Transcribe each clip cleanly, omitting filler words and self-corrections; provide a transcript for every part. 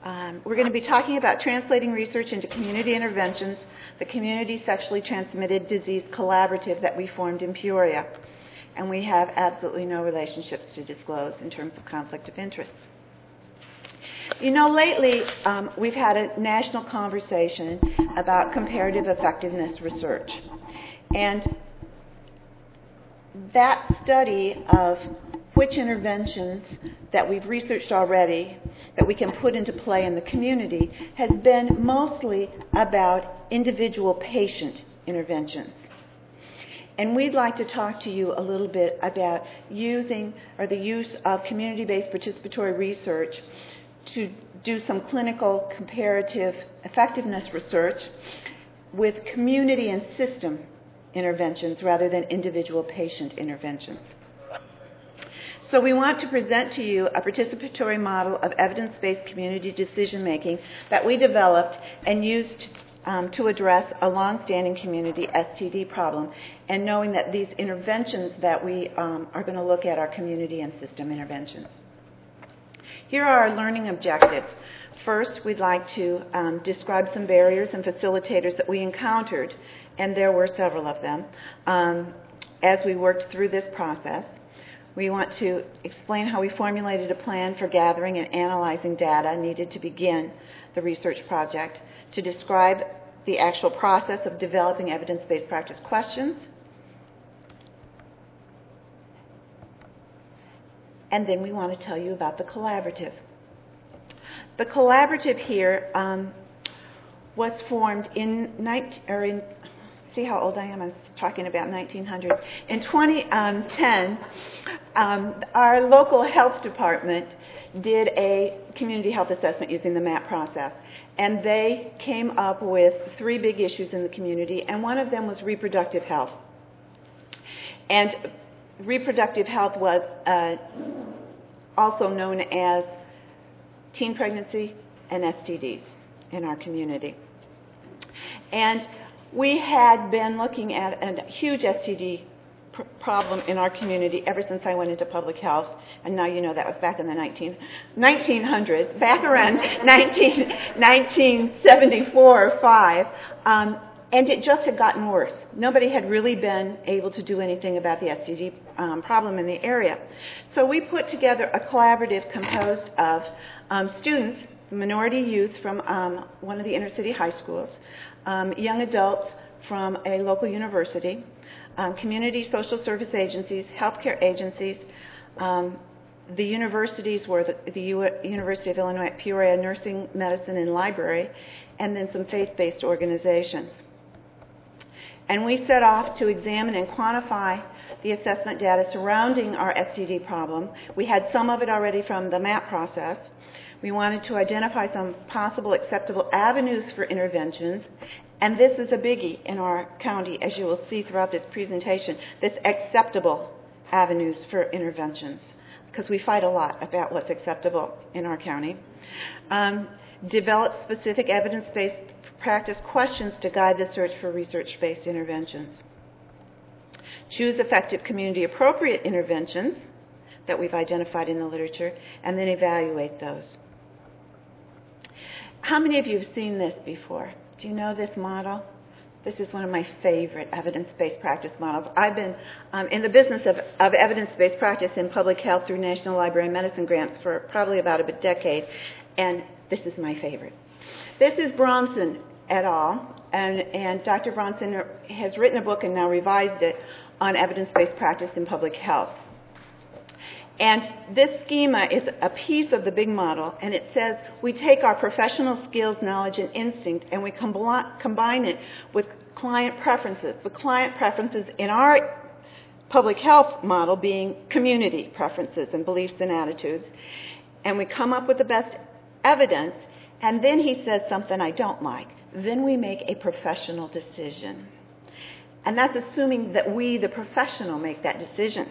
We're going to be talking about translating research into community interventions, the Community Sexually Transmitted Disease Collaborative that we formed in Peoria. And we have absolutely no relationships to disclose in terms of conflict of interest. You know, lately we've had a national conversation about comparative effectiveness research. And that study of which interventions that we've researched already that we can put into play in the community has been mostly about individual patient interventions. And we'd like to talk to you a little bit about using or the use of community-based participatory research to do some clinical comparative effectiveness research with community and system interventions rather than individual patient interventions. So we want to present to you a participatory model of evidence-based community decision-making that we developed and used to address a long-standing community STD problem, and knowing that these interventions that we are going to look at are community and system interventions. Here are our learning objectives. First, we'd like to describe some barriers and facilitators that we encountered, and there were several of them, as we worked through this process. We want to explain how we formulated a plan for gathering and analyzing data needed to begin the research project, to describe the actual process of developing evidence-based practice questions, and then we want to tell you about the collaborative. The collaborative here was formed see how old I am? I'm talking about 1900. In 2010, our local health department did a community health assessment using the MAP process. And they came up with 3 big issues in the community, and one of them was reproductive health. And reproductive health was also known as teen pregnancy and STDs in our community. And we had been looking at a huge STD problem in our community ever since I went into public health, and now you know that was back in the 1900s, back around 1974 or 5, and it just had gotten worse. Nobody had really been able to do anything about the STD problem in the area. So we put together a collaborative composed of students, minority youth from one of the inner city high schools, young adults from a local university, community social service agencies, healthcare agencies. The universities were the University of Illinois at Peoria, Nursing, Medicine, and Library, and then some faith-based organizations. And we set off to examine and quantify the assessment data surrounding our STD problem. We had some of it already from the MAP process. We wanted to identify some possible acceptable avenues for interventions. And this is a biggie in our county, as you will see throughout this presentation, this acceptable avenues for interventions, because we fight a lot about what's acceptable in our county. Develop specific evidence-based practice questions to guide the search for research-based interventions. Choose effective community-appropriate interventions that we've identified in the literature, and then evaluate those. How many of you have seen this before? Do you know this model? This is one of my favorite evidence-based practice models. I've been in the business of evidence-based practice in public health through National Library of Medicine grants for probably about a decade, and this is my favorite. This is Bronson et al., and Dr. Bronson has written a book and now revised it on evidence-based practice in public health. And this schema is a piece of the big model, and it says we take our professional skills, knowledge, and instinct, and we combine it with client preferences. The client preferences in our public health model being community preferences and beliefs and attitudes. And we come up with the best evidence, and then he says something I don't like. Then we make a professional decision. And that's assuming that we, the professional, make that decision.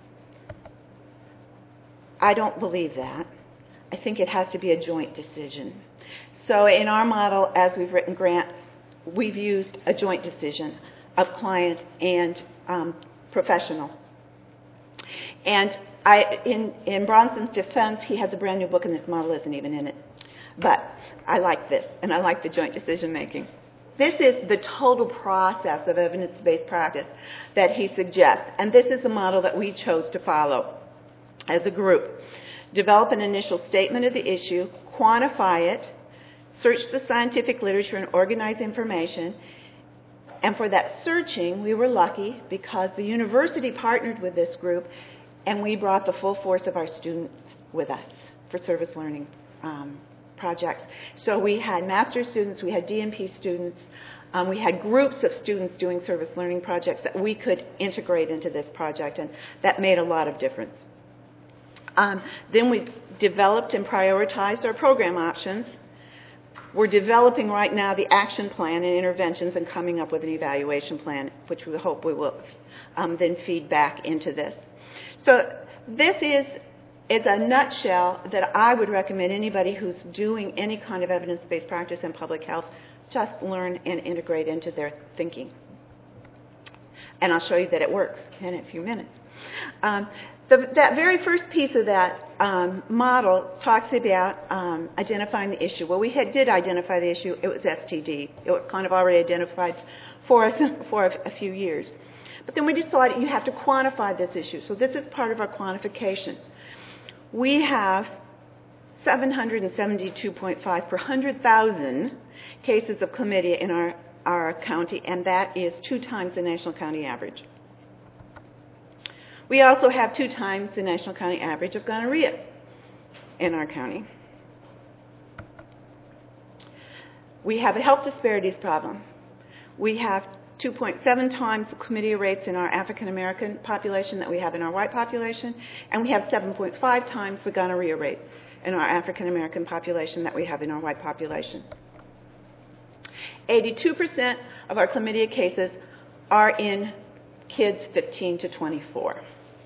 I don't believe that. I think it has to be a joint decision. So in our model, as we've written grant, we've used a joint decision of client and professional. And in Bronson's defense, he has a brand new book, and this model isn't even in it. But I like this, and I like the joint decision making. This is the total process of evidence-based practice that he suggests, and this is the model that we chose to follow as a group. Develop an initial statement of the issue, quantify it, search the scientific literature and organize information. And for that searching, we were lucky because the university partnered with this group, and we brought the full force of our students with us for service learning projects. So we had master's students, we had DNP students, we had groups of students doing service learning projects that we could integrate into this project, and that made a lot of difference. Then we developed and prioritized our program options. We're developing right now the action plan and interventions and coming up with an evaluation plan, which we hope we will then feed back into this. So this is a nutshell that I would recommend anybody who's doing any kind of evidence-based practice in public health just learn and integrate into their thinking. And I'll show you that it works in a few minutes. That very first piece of that model talks about identifying the issue. Well, we did identify the issue. It was STD. It was kind of already identified for us for a few years. But then we decided you have to quantify this issue. So this is part of our quantification. We have 772.5 per 100,000 cases of chlamydia in our county, and that is 2 times the national county average. We also have 2 times the national county average of gonorrhea in our county. We have a health disparities problem. We have 2.7 times the chlamydia rates in our African American population that we have in our white population, and we have 7.5 times the gonorrhea rate in our African American population that we have in our white population. 82% of our chlamydia cases are in kids 15 to 24.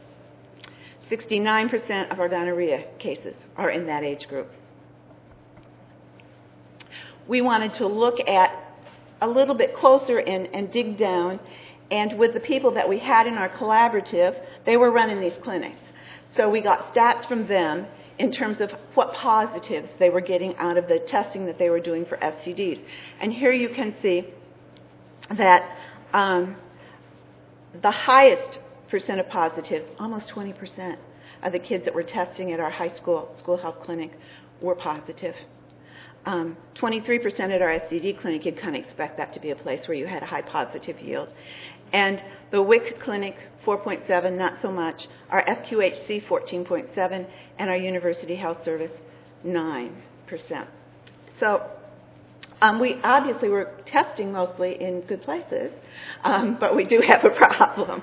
69% of our gonorrhea cases are in that age group. We wanted to look at a little bit closer and dig down, and with the people that we had in our collaborative, they were running these clinics. So we got stats from them in terms of what positives they were getting out of the testing that they were doing for STDs. And here you can see that the highest percent of positives, almost 20% of the kids that were testing at our high school health clinic were positive. 23% at our STD clinic, you'd kind of expect that to be a place where you had a high positive yield. And the WIC clinic, 4.7, not so much. Our FQHC, 14.7, and our University Health Service, 9%. So we obviously were testing mostly in good places, but we do have a problem.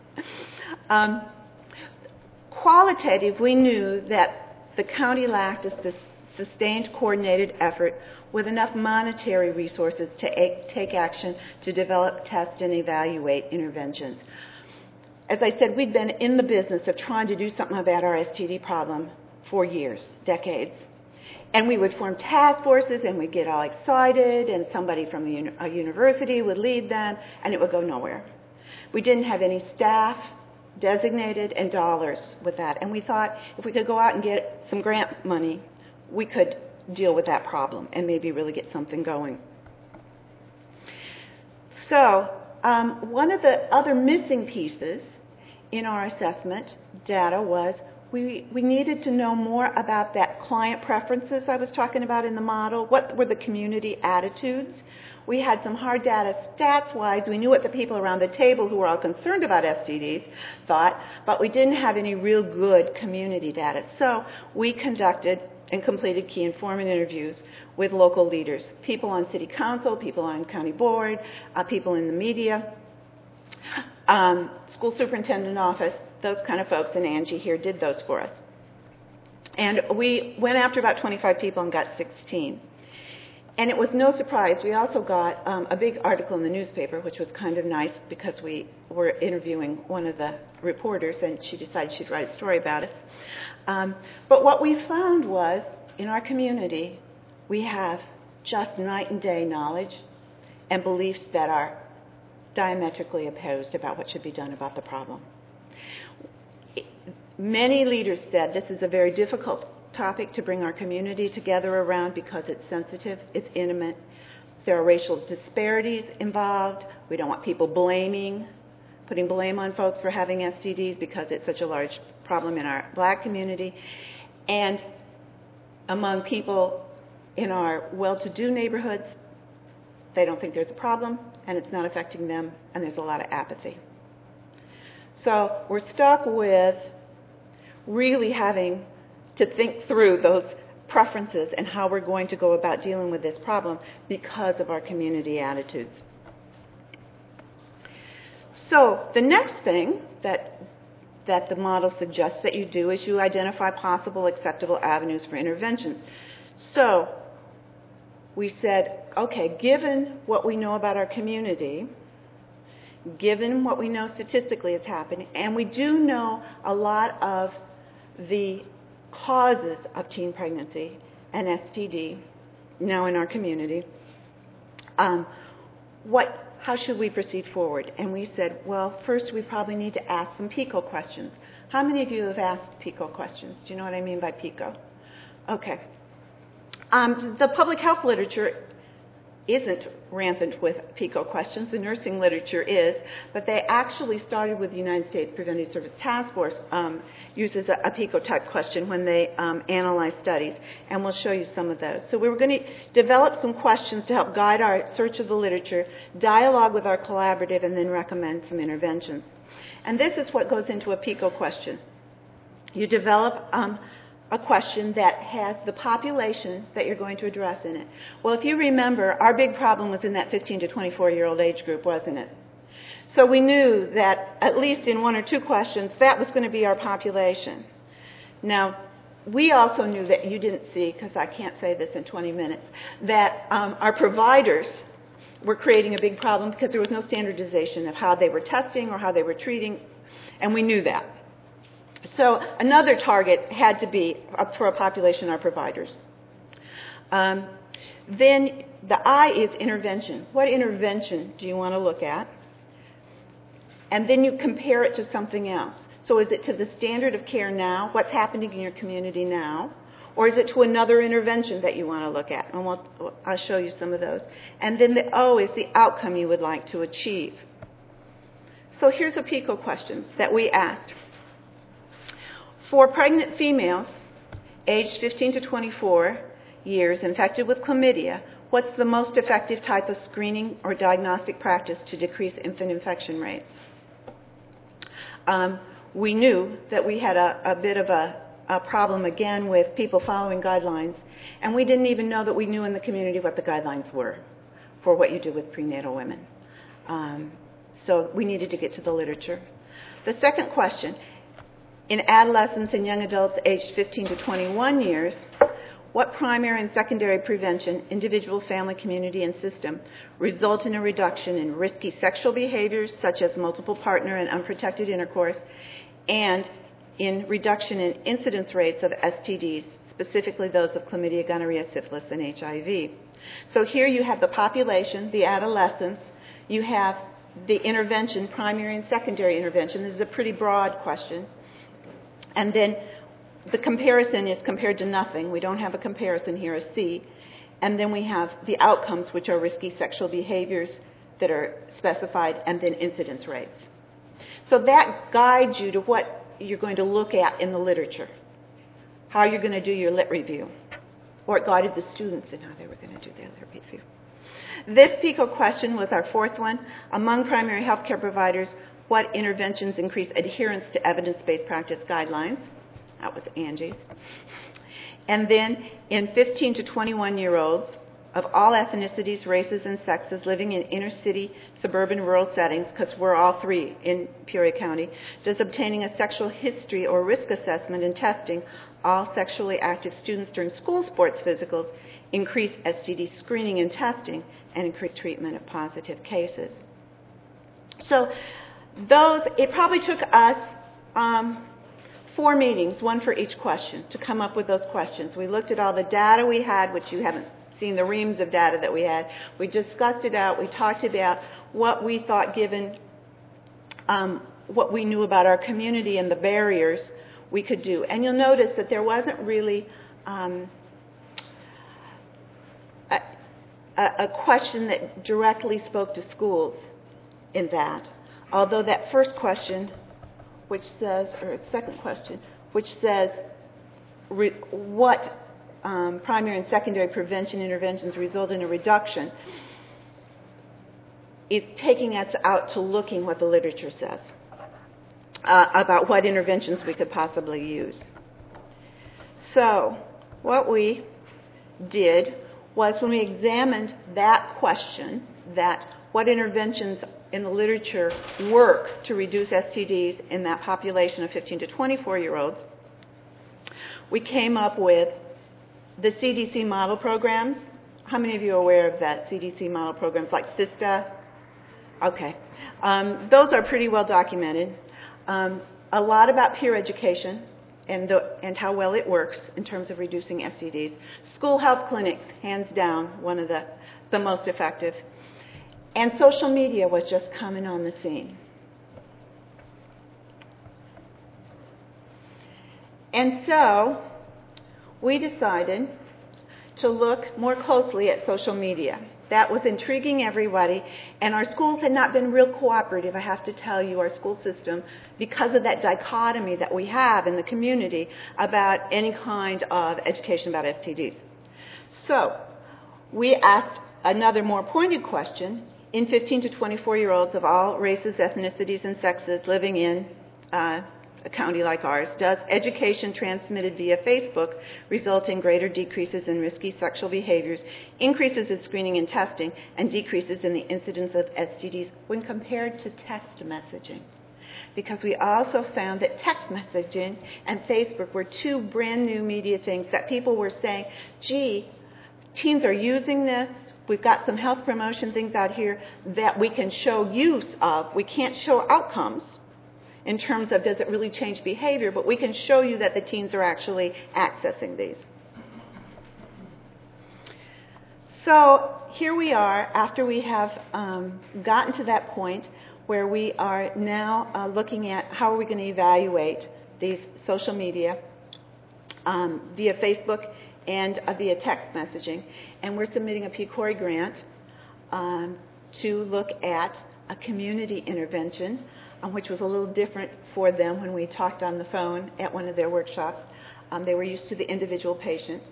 Qualitative, we knew that the county lacked a sustained coordinated effort with enough monetary resources to take action to develop, test, and evaluate interventions. As I said, we'd been in the business of trying to do something about our STD problem for years, decades. And we would form task forces, and we'd get all excited, and somebody from a university would lead them, and it would go nowhere. We didn't have any staff designated and dollars with that. And we thought if we could go out and get some grant money, we could deal with that problem and maybe really get something going. So one of the other missing pieces in our assessment data was we needed to know more about that client preferences I was talking about in the model. What were the community attitudes? We had some hard data stats-wise. We knew what the people around the table who were all concerned about STDs thought, but we didn't have any real good community data. So we conducted and completed key informant interviews with local leaders, people on city council, people on county board, people in the media, school superintendent office, those kind of folks, and Angie here did those for us. And we went after about 25 people and got 16. And it was no surprise. We also got a big article in the newspaper, which was kind of nice because we were interviewing one of the reporters, and she decided she'd write a story about us. But what we found was, in our community, we have just night and day knowledge and beliefs that are diametrically opposed about what should be done about the problem. Many leaders said this is a very difficult topic to bring our community together around because it's sensitive, it's intimate. There are racial disparities involved. We don't want people putting blame on folks for having STDs because it's such a large problem in our black community. And among people in our well-to-do neighborhoods, they don't think there's a problem, and it's not affecting them, and there's a lot of apathy. So we're stuck with really having to think through those preferences and how we're going to go about dealing with this problem because of our community attitudes. So the next thing that the model suggests that you do is you identify possible acceptable avenues for interventions. So we said, okay, given what we know about our community, given what we know statistically is happening, and we do know a lot of the causes of teen pregnancy and STD now in our community, how should we proceed forward? And we said, well, first we probably need to ask some PICO questions. How many of you have asked PICO questions? Do you know what I mean by PICO? Okay. The public health literature isn't rampant with PICO questions. The nursing literature is, but they actually started with the United States Preventive Service Task Force uses a PICO type question when they analyze studies, and we'll show you some of those. So we were going to develop some questions to help guide our search of the literature, dialogue with our collaborative, and then recommend some interventions. And this is what goes into a PICO question. You develop a question that has the population that you're going to address in it. Well, if you remember, our big problem was in that 15 to 24-year-old age group, wasn't it? So we knew that at least in one or two questions, that was going to be our population. Now, we also knew that you didn't see, because I can't say this in 20 minutes, that our providers were creating a big problem because there was no standardization of how they were testing or how they were treating, and we knew that. So another target had to be for a population, our providers. Then the I is intervention. What intervention do you want to look at? And then you compare it to something else. So is it to the standard of care now, what's happening in your community now, or is it to another intervention that you want to look at? And I'll show you some of those. And then the O is the outcome you would like to achieve. So here's a PICO question that we asked. For pregnant females aged 15 to 24 years infected with chlamydia, what's the most effective type of screening or diagnostic practice to decrease infant infection rates? We knew that we had a bit of a problem again with people following guidelines, and we didn't even know that we knew in the community what the guidelines were for what you do with prenatal women. So we needed to get to the literature. The second question, in adolescents and young adults aged 15 to 21 years, what primary and secondary prevention, individual, family, community, and system, result in a reduction in risky sexual behaviors such as multiple partner and unprotected intercourse, and in reduction in incidence rates of STDs, specifically those of chlamydia, gonorrhea, syphilis, and HIV. So here you have the population, the adolescents, you have the intervention, primary and secondary intervention. This is a pretty broad question. And then the comparison is compared to nothing. We don't have a comparison here, a C. And then we have the outcomes, which are risky sexual behaviors that are specified, and then incidence rates. So that guides you to what you're going to look at in the literature, how you're going to do your lit review, or it guided the students in how they were going to do their lit review. This PICO question was our fourth one. Among primary health care providers, what interventions increase adherence to evidence-based practice guidelines? That was Angie's. And then in 15 to 21-year-olds of all ethnicities, races, and sexes living in inner city, suburban, rural settings, because we're all three in Peoria County, does obtaining a sexual history or risk assessment and testing all sexually active students during school sports physicals increase STD screening and testing and increase treatment of positive cases? So it probably took us 4 meetings, one for each question, to come up with those questions. We looked at all the data we had, which you haven't seen the reams of data that we had. We discussed it out. We talked about what we thought, given what we knew about our community and the barriers, we could do. And you'll notice that there wasn't really a question that directly spoke to schools in that. Although that first question, which says, or second question, which says what primary and secondary prevention interventions result in a reduction, is taking us out to looking what the literature says about what interventions we could possibly use. So what we did was, when we examined that question, that what interventions in the literature work to reduce STDs in that population of 15 to 24-year-olds, we came up with the CDC model programs. How many of you are aware of that CDC model programs, like SISTA? Okay. Those are pretty well documented. A lot about peer education and how well it works in terms of reducing STDs. School health clinics, hands down, one of the most effective. And social media was just coming on the scene. And so we decided to look more closely at social media. That was intriguing everybody, and our schools had not been real cooperative, I have to tell you, our school system, because of that dichotomy that we have in the community about any kind of education about STDs. So we asked another more pointed question in 15 to 24-year-olds of all races, ethnicities, and sexes living in a county like ours. Does education transmitted via Facebook result in greater decreases in risky sexual behaviors, increases in screening and testing, and decreases in the incidence of STDs when compared to text messaging? Because we also found that text messaging and Facebook were two brand new media things that people were saying, gee, teens are using this. We've got some health promotion things out here that we can show use of. We can't show outcomes in terms of does it really change behavior, but we can show you that the teens are actually accessing these. So here we are after we have gotten to that point where we are now looking at how are we going to evaluate these social media via Facebook and via text messaging. And we're submitting a PCORI grant to look at a community intervention, which was a little different for them when we talked on the phone at one of their workshops. They were used to the individual patient.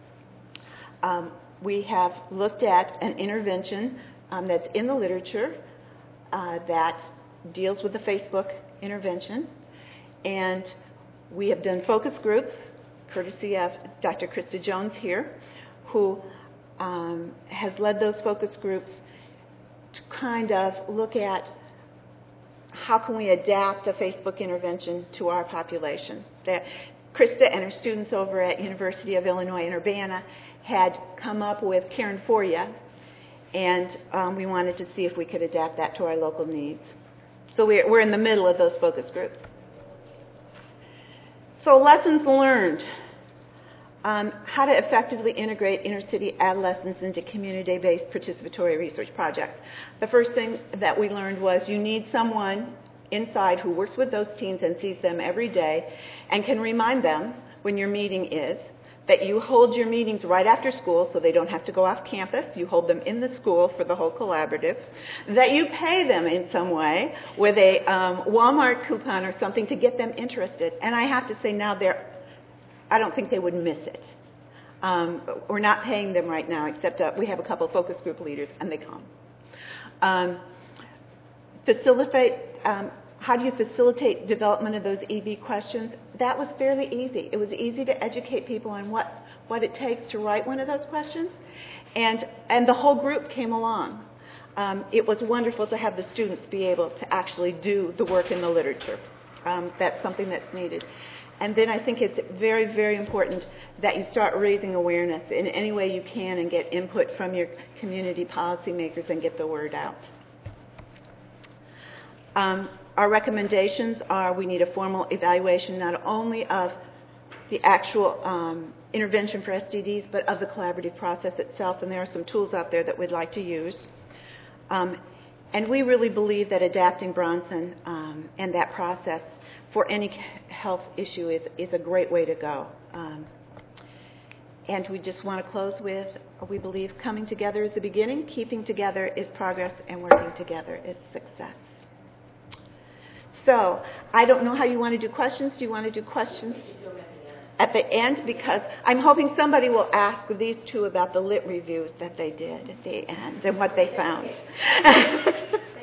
We have looked at an intervention that's in the literature that deals with the Facebook intervention. And we have done focus groups, courtesy of Dr. Krista Jones here, who has led those focus groups to kind of look at how can we adapt a Facebook intervention to our population. That Krista and her students over at University of Illinois in Urbana had come up with Caring For Ya, and we wanted to see if we could adapt that to our local needs. So we're in the middle of those focus groups. So lessons learned. How to effectively integrate inner-city adolescents into community-based participatory research projects. The first thing that we learned was you need someone inside who works with those teens and sees them every day and can remind them when your meeting is, that you hold your meetings right after school so they don't have to go off campus. You hold them in the school for the whole collaborative. That you pay them in some way with a Walmart coupon or something to get them interested. And I have to say now I don't think they would miss it. We're not paying them right now, except we have a couple of focus group leaders, and they come. How do you facilitate development of those EB questions? That was fairly easy. It was easy to educate people on what it takes to write one of those questions, and the whole group came along. It was wonderful to have the students be able to actually do the work in the literature. That's something that's needed. And then I think it's very, very important that you start raising awareness in any way you can and get input from your community policymakers and get the word out. Our recommendations are we need a formal evaluation not only of the actual intervention for STDs, but of the collaborative process itself, and there are some tools out there that we'd like to use. And we really believe that adapting Bronson and that process for any health issue is a great way to go. And we just want to close with, we believe coming together is the beginning, keeping together is progress, and working together is success. So I don't know how you want to do questions. Do you want to do questions at the end? Because I'm hoping somebody will ask these two about the lit reviews that they did at the end and what they found.